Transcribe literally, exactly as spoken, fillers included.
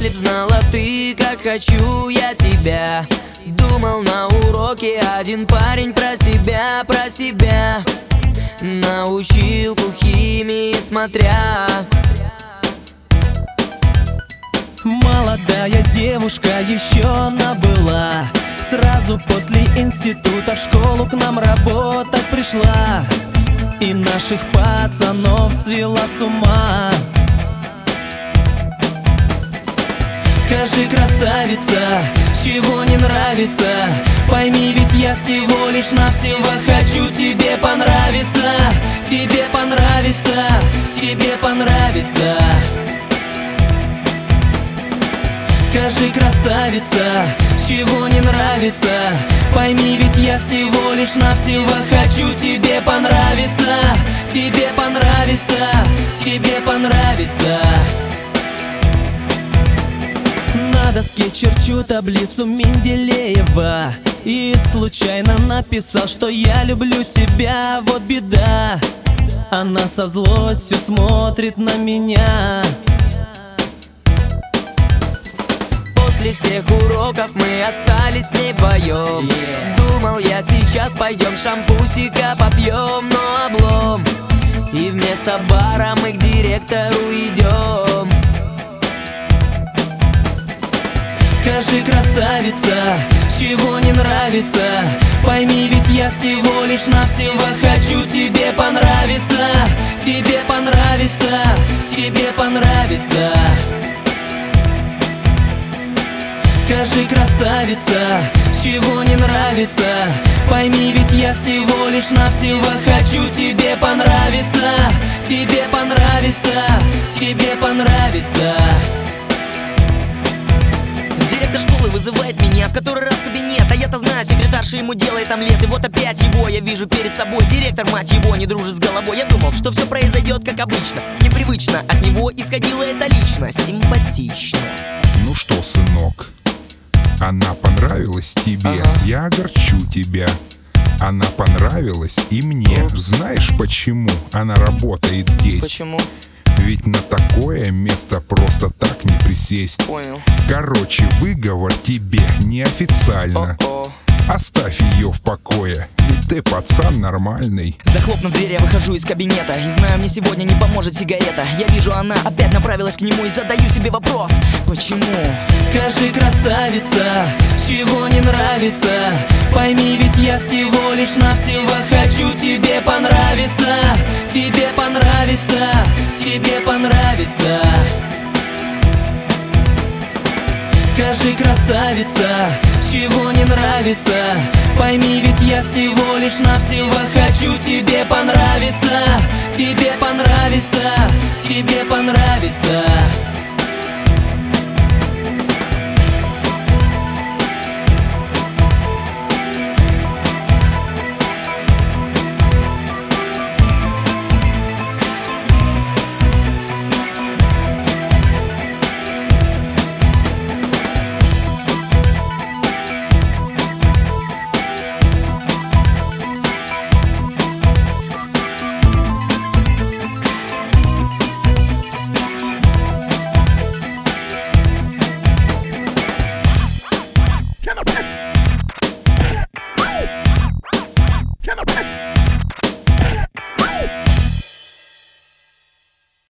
Если б знала ты, как хочу я тебя. Думал на уроке один парень про себя, про себя. На училку химии смотря. Молодая девушка еще она была. Сразу после института в школу к нам работать пришла. И наших пацанов свела с ума. Скажи, красавица, чего не нравится? Пойми, ведь я всего лишь навсего хочу тебе понравиться. Тебе понравится, тебе понравится. Скажи, красавица, чего не нравится? Пойми, ведь я всего лишь навсего хочу тебе понравиться. Тебе понравится, тебе понравится. На доске черчу таблицу Менделеева и случайно написал, что я люблю тебя, вот беда. Она со злостью смотрит на меня. После всех уроков мы остались с ней вдвоем. yeah. Думал я, сейчас пойдем шампусика попьем, но облом. И вместо бара мы к директору идем. Скажи, красавица, чего не нравится? Пойми, ведь я всего лишь навсего хочу тебе понравиться. Тебе понравится, тебе понравится. Скажи, красавица, чего не нравится? Пойми, ведь я всего лишь навсего хочу тебе понравиться. Тебе понравится, тебе понравится. Директор школы вызывает меня в который раз в кабинет. А я-то знаю, секретарша ему делает омлет. И вот опять его я вижу перед собой. Директор, мать его, не дружит с головой. Я думал, что все произойдет как обычно. Непривычно, от него исходила эта личность. Симпатично. Ну что, сынок, она понравилась тебе, ага. Я огорчу тебя. Она понравилась и мне. Упс. Знаешь почему она работает здесь? Почему? Ведь на такое место просто так не присесть. Понял. Короче, выговор тебе неофициально. О-о. Оставь ее в покое, ведь ты пацан нормальный. Захлопнув дверь, я выхожу из кабинета. И знаю, мне сегодня не поможет сигарета. Я вижу, она опять направилась к нему. И задаю себе вопрос, почему? Скажи, красавица, чего не нравится? Пойми, ведь я всего лишь навсего хочу тебе понравиться. Тебе понравится, тебе понравится. Скажи, красавица, чего не нравится? Пойми, ведь я всего лишь навсего хочу тебе понравиться. Тебе понравится, тебе понравится.